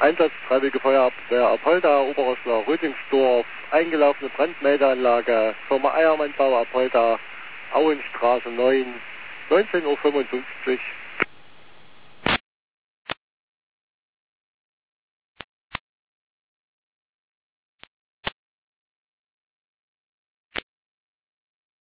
Einsatz Freiwillige Feuerwehr Apolda, Oberoslar, Röthingsdorf, eingelaufene Brandmeldeanlage, Firma Eiermann Bau Apolda, Auenstraße 9, 19:55 Uhr.